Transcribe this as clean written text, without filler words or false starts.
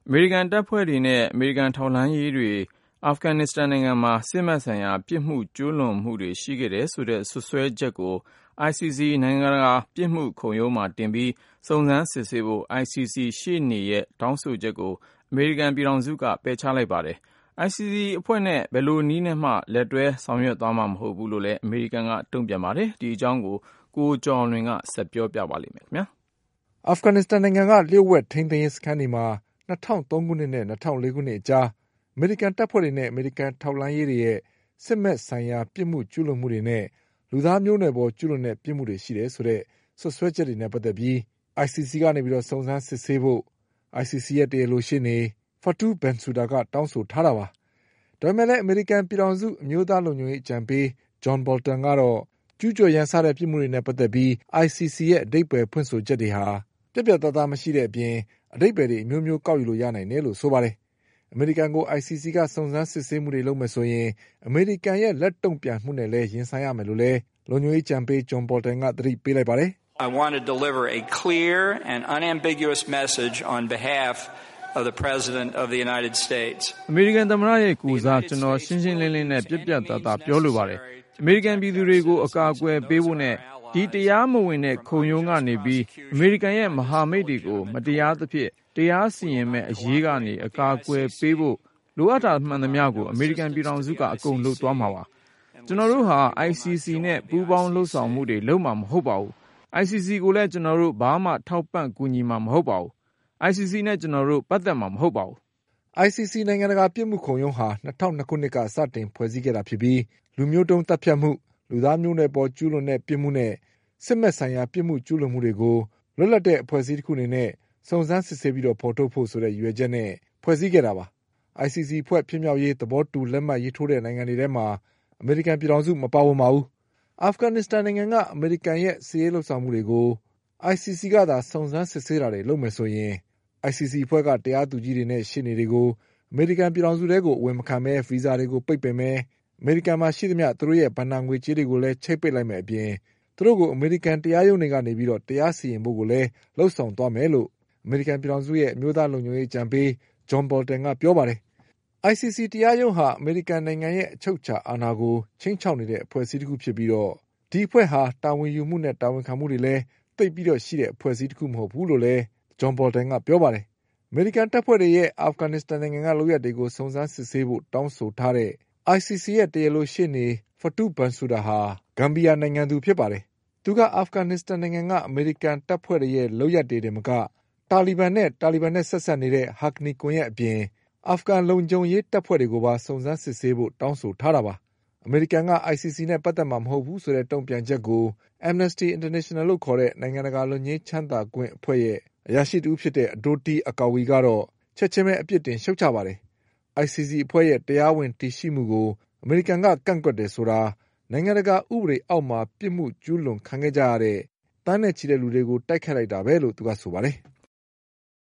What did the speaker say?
အမေရိကန်တပ်ဖွဲ့တွေနဲ့အမေရိကန်ထောက်လှမ်းရေးတွေအာဖဂန်နစ္စတန်နိုင်ငံမှာစစ်မှန်ဆိုင်ရာပြစ်မှုကျူးလွန်မှုတွေရှိခဲ့တယ်ဆိုတဲ့စွပ်စွဲချက်ကို ICC နိုင်ငံတကာပြစ်မှုခုံရုံးမှာတင်ပြီးစုံစမ်းစစ်ဆေးဖို့ ICC ရှေ့နေရဲ့တောင်းဆိုချက်ကိုအမေရိကန်ပြည်ထောင်စုကပယ်ချလိုက်ပါတယ်။ ICC အဖွဲ့နဲ့ဘယ်လိုနည်းနဲ့မှလက်တွဲဆောင်ရွက်သွားမှာမဟုတ်ဘူးလို့လည်းအမေရိကန်ကတုံ့ပြန်ပါတယ်။ဒီအကြောင်းကိုကျော်လွင်ကဆက်ပြောပြပါလိမ့်မယ်။အာဖဂန်နစ္စတန်နိုင်ငံကလျှို့ဝှက်ထိန်းသိမ်းရေးစခန်းတွေမှာ2003ခုနှစ်နဲ့2004ခုနှစ်အကြားအမေရိကန်တပ်ဖွဲ့တွေနဲ့အမေရိကန်ထောက်လှမ်းရေးတွေရဲ့စစ်မဲ့ဆိုင်ရာပြစ်မှုကျူးလွန်မှုတွေနဲ့လူသားမျိုးနွယ်ပေါ်ကျူးလွန်တဲ့ပြစ်မှုတွေရှိတယ်ဆိုတဲ့စွပ်စွဲချက်တွေနဲ့ပတ်သက်ပြီး ICC ကနေပြီးတော့စုံစမ်းစစ်ဆေးဖို့ ICC ရဲ့တရားလိုရှေ့နေ Fatou Bensouda ကတောင်းဆိုထားတာပါ။ဒါပေမဲ့လည်းအမေရိကန်ပြည်ထောင်စုအမျိုးသားလုံခြုံရေးအကြံပေး John Bolton ကတော့ကျူးကျော်ရန်စတဲ့ပြစ်မှုတွေနဲ့ပတ်သက်ပြီး ICC ရဲ့အဓိပ္ပာယ်ဖွင့်ဆိုချက်တွေဟာပြတ်ပြတ်သားသားမရှိတဲ့အပြင်အဓိပ္ပာယ်တွေအမျိုးမျိုးကောက်ယူလို့ရနိုင်တယ်လို့ဆိုပါတယ်။အမေရိကန်ကို ICC ကစုံစမ်းစစ်ဆေးမှုတွေလုပ်မယ်ဆိုရင်အမေရိကန်ရဲ့လက်တုံ့ပြန်မှုနဲ့လည်းရင်ဆိုင်ရမယ်လို့လည်းလုံခြုံရေးအကြံပေး John Bolton ကသတိပေးလိုက်ပါတယ်။ I want to deliver a clear and unambiguous message on behalf of the President of the United States. အမေရိကန်သမ္မတရဲ့ကိုယ်စားကျွန်တော်ရှင်းရှင်းလင်းလင်းနဲ့ပြတ်ပြတ်သားသားပြောလိုပါတယ်။အမေရိကန်ပြည်သူတွေကိုအကာအကွယ်ပေးဖို့နဲ့ဒီတရားမဝင်တဲ့ခုံရုံးကနေပြီးအမေရိကန်ရဲ့မဟာမိတ်တွေကိုမတရားသဖြင့်တရားစီရင်မဲ့အရေးကနေအကာအကွယ်ပေးဖို့လိုအပ်တာမှန်သမျှကိုအမေရိကန်ပြည်ထောင်စုကအကုန်လုပ်သွားမှာပါ။ကျွန်တော်တို့ဟာ ICC နဲ့ပူးပေါင်းလှုပ်ဆောင်မှုတွေလုပ်မှာမဟုတ်ပါဘူး။ ICC ကိုလည်းကျွန်တော်တို့ဘာမှထောက်ပံ့ကူညီမှာမဟုတ်ပါဘူး။ ICC နဲ့ကျွန်တော်တို့ပတ်သက်မှာမဟုတ်ပါဘူး။ ICC နိုင်ငံတကာပြစ်မှုခုံရုံးဟာ2002ခုနှစ်ကစတင်ဖွဲ့စည်းခဲ့တာဖြစ်ပြီးလူမျိုးတုံးသတ်ဖြတ်မှုလူသားမျိုးနွယ်ပေါ်ကျူးလွန်တဲ့ပြစ်မှုနဲ့စစ်မဲ့ဆိုင်ရာပြစ်မှုကျူးလွန်မှုတွေကိုလွတ်လပ်တဲ့အဖွဲ့အစည်းတစ်ခုအနေနဲ့စုံစမ်းစစ်ဆေးပြီးဖော်ထုတ်ဖို့ဆိုတဲ့ရည်ရွယ်ချက်နဲ့ဖွဲ့စည်းခဲ့တာပါ။ ICC ဖွဲ့ဖြစ်မြောက်ရေးသဘောတူလက်မှတ်ရေးထိုးတဲ့နိုင်ငံတွေထဲမှာအမေရိကန်ပြည်ထောင်စုမပါဝင်ပါဘူး။အာဖဂန်နစ္စတန်နိုင်ငံကအမေရိကန်ရဲ့စစ်ရေးလှုပ်ဆောင်မှုတွေကို ICC ကသာစုံစမ်းစစ်ဆေးတာတွေလုပ်မယ်ဆိုရင် ICC အဖွဲ့ကတရားသူကြီးတွေနဲ့ရှေ့နေတွေကိုအမေရိကန်ပြည်ထောင်စုထဲကိုအဝင်မခံဘဲဗီဇာတွေကိုပိတ်ပင်မယ်အမေရိကန်မှာရှိသမျှသူတို့ရဲ့ဘဏ္ဍာငွေကြေးတွေကိုလည်းချိတ်ပိတ်လိုက်မယ်အပြင်သူတို့ကိုအမေရိကန်တရားရုံးတွေကနေပြီးတော့တရားစီရင်ဖို့ကိုလည်းလှုံ့ဆော်သွားမယ်လို့အမေရိကန်ပြည်ထောင်စုရဲ့အမျိုးသားလုံခြုံရေးအကြံပေး John Bolton ကပြောပါတယ်။ ICC တရားရုံးဟာအမေရိကန်နိုင်ငံရဲ့အချုပ်အခြာအာဏာကိုခြိမ်းခြောက်နေတဲ့အဖွဲ့အစည်းတစ်ခုဖြစ်ပြီးတော့ဒီအဖွဲ့ဟာတာဝန်ယူမှုနဲ့တာဝန်ခံမှုတွေလည်းသိပ်ပြီးတော့ရှိတဲ့အဖွဲ့အစည်းတစ်ခုမဟုတ်ဘူးလို့လည်း John Bolton ကပြောပါတယ်။အမေရိကန်တပ်ဖွဲ့တွေရဲ့အာဖဂန်နစ္စတန်နိုင်ငံကလုပ်ရပ်တွေကိုစုံစမ်းစစ်ဆေးဖို့တောင်းဆိုထားတဲ့ ICC ရဲ့တရားလိုရှေ့နေ Fatou Bensouda ဟာဂမ်ဘီယာနိုင်ငံသူဖြစ်ပါတယ်။သူကအာဖဂန်နစ္စတန်နိုင်ငံကအမေရိကန်တပ်ဖွဲ့တွေရဲ့လုပ်ရပ်တွေတင်မကတာလီဘန်နဲ့ဆက်စပ်နေတဲ့ Haqqani ကွန်ရက်အပြင်အာဖဂန်လုံခြုံရေးတပ်ဖွဲ့တွေကိုပါစုံစမ်းစစ်ဆေးဖို့တောင်းဆိုထားတာပါ။အမေရိကန်က ICC နဲ့ပတ်သက်မှာမဟုတ်ဘူးဆိုတဲ့တုံ့ပြန်ချက်ကို Amnesty International လို့ခေါ်တဲ့နိုင်ငံတကာလွတ်ငြိမ်းချမ်းသာခွင့်အဖွဲ့ရဲ့အရာရှိတဦးဖြစ်တဲ့ Adotei Akwei ကတော့ချက်ချင်းပဲအပြစ်တင်ရှုတ်ချပါတယ်။ ICC အဖွဲ့ရဲ့တရားဝင်တည်ရှိမှုကိုအမေရိကန်ကကန့်ကွက်တယ်ဆိုတာနိုင်ငံတကာဥပဒေအောက်မှာပြစ်မှုကျူးလွန်ခံခဲ့ကြရတဲ့သန်းနဲ့ချီတဲ့လူတွေကိုတိုက်ခိုက်လိုက်တာပဲလို့သူကဆိုပါတယ်။